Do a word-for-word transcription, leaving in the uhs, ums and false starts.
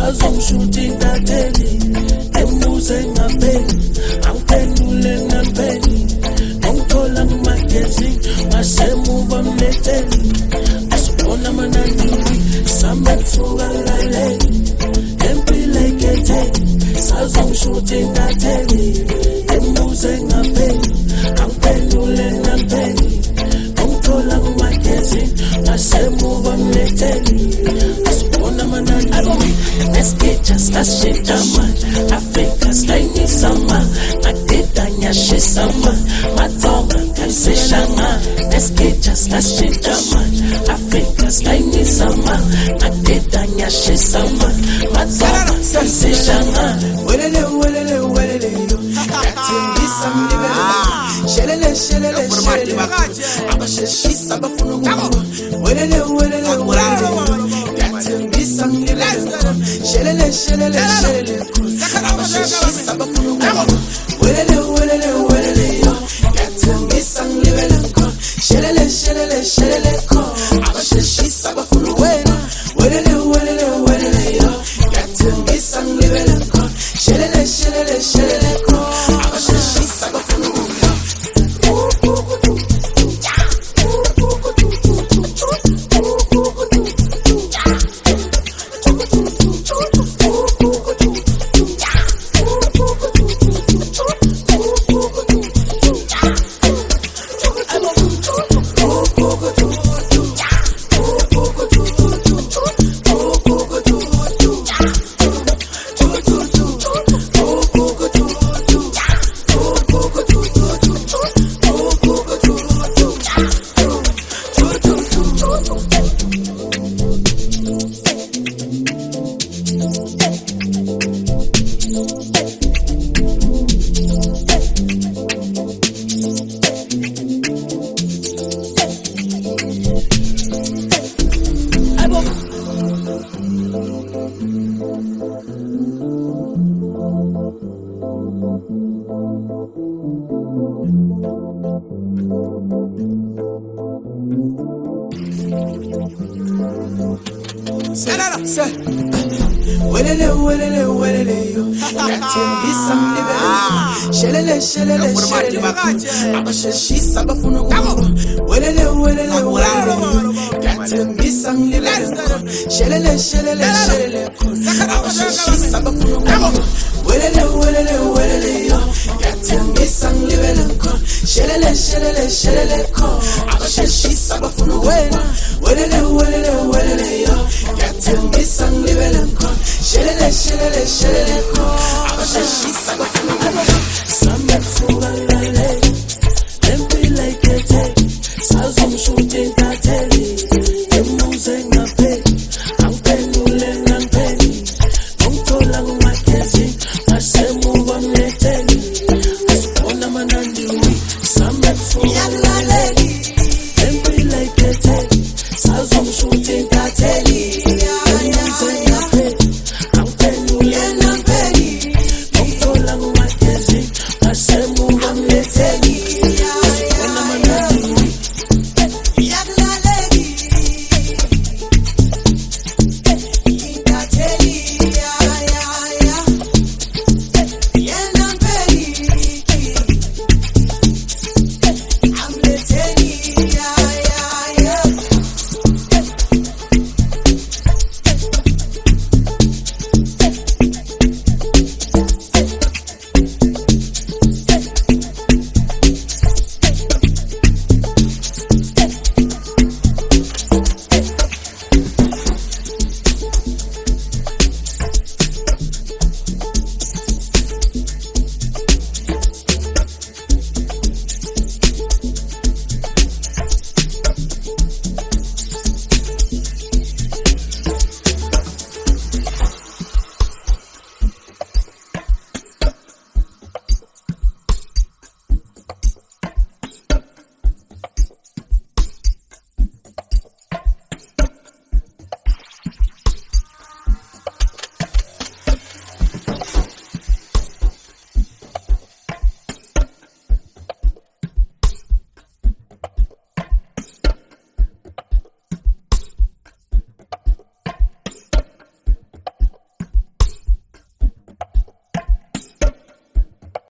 sazongishuthi intatheli embuze ngapheli angiphendule ngampeli ngithola kumagazini ngasemuva mletheli asibona amanani samethuka laleli empilo eketheli sazongishuthi intatheli embuze ngapheli angiphendule ngampeli ngithola kumagazini ngasemuva mletheli asibona amanani let's get just let's shit man Africa slay sama akita nyashi sama matonga kansishanga let's get just let's shit man Africa slay sama akita nyashi sama matonga kansishanga welele welele welele yo katingi samlibe shelele shelele shelele abasheshisa bafuna ngo welele welele welele katingi samlibe shelele shelele shelele abasheshisa bafuna ngo welele welele welele yo katingi samlibe shelele shelele shelele abasheshisa bafuna ngo welele welele welele yo katingi samlibe shelele shelele shelele abasheshisa bafuna ngo welele welele welele yo katingi samlibe shelele shelele shelele abasheshisa bafuna ngo welele welele welele katingi samlibe shelele shelele shelele abasheshisa bafuna ngo welele welele welele yo katingi samlibe shelele shelele shelele abasheshisa bafuna ngo welele welele welele yo katingi samlibe shelele shelele shelele abasheshisa bafuna ngo